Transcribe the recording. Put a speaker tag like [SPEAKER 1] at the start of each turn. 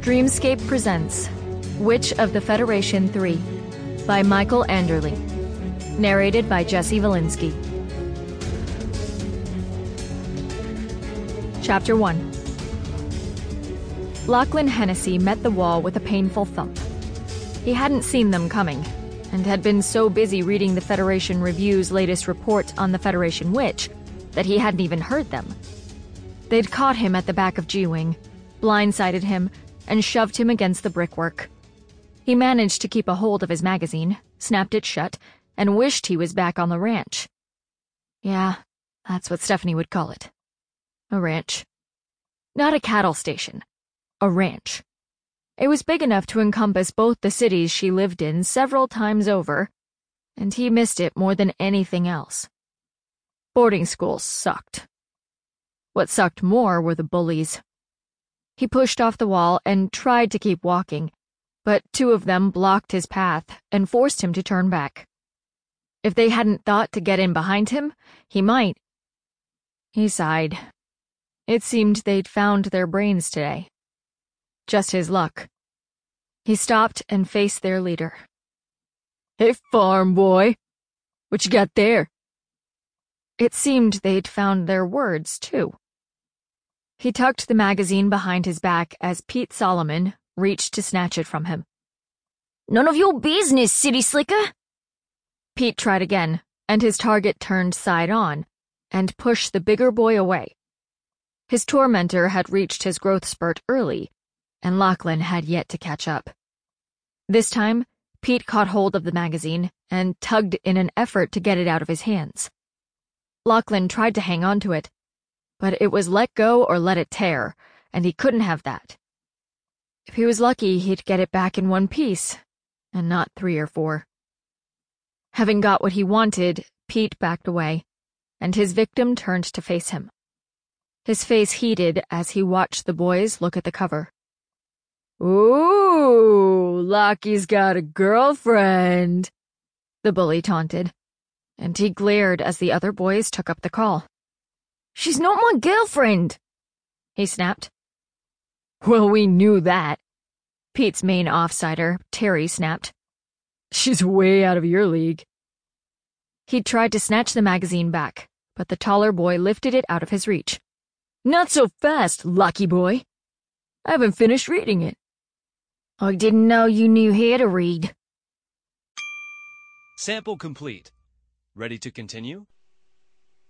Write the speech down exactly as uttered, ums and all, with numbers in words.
[SPEAKER 1] Dreamscape presents Witch of the Federation three by Michael Anderle. Narrated by Jesse Valinsky. Chapter one. Lachlan Hennessy met the wall with a painful thump. He hadn't seen them coming, and had been so busy reading the Federation Review's latest report on the Federation Witch that he hadn't even heard them. They'd caught him at the back of G-Wing, blindsided him, and shoved him against the brickwork. He managed to keep a hold of his magazine, snapped it shut, and wished he was back on the ranch. Yeah, that's what Stephanie would call it. A ranch. Not a cattle station. A ranch. It was big enough to encompass both the cities she lived in several times over, and he missed it more than anything else. Boarding schools sucked. What sucked more were the bullies. He pushed off the wall and tried to keep walking, but two of them blocked his path and forced him to turn back. If they hadn't thought to get in behind him, he might. He sighed. It seemed they'd found their brains today. Just his luck. He stopped and faced their leader. "Hey, farm boy. What you got there?" It seemed they'd found their words, too. He tucked the magazine behind his back as Pete Solomon reached to snatch it from him. "None of your business, city slicker!" Pete tried again, and his target turned side on and pushed the bigger boy away. His tormentor had reached his growth spurt early, and Lachlan had yet to catch up. This time, Pete caught hold of the magazine and tugged in an effort to get it out of his hands. Lachlan tried to hang on to it, but it was let go or let it tear, and he couldn't have that. If he was lucky, he'd get it back in one piece, and not three or four. Having got what he wanted, Pete backed away, and his victim turned to face him. His face heated as he watched the boys look at the cover. "Ooh, Lockie's got a girlfriend," the bully taunted, and he glared as the other boys took up the call. "She's not my girlfriend," he snapped. "Well, we knew that," Pete's main offsider, Terry, snapped. "She's way out of your league." He tried to snatch the magazine back, but the taller boy lifted it out of his reach. "Not so fast, lucky boy. I haven't finished reading it." "I didn't know you knew how to read."
[SPEAKER 2] Sample complete. Ready to continue?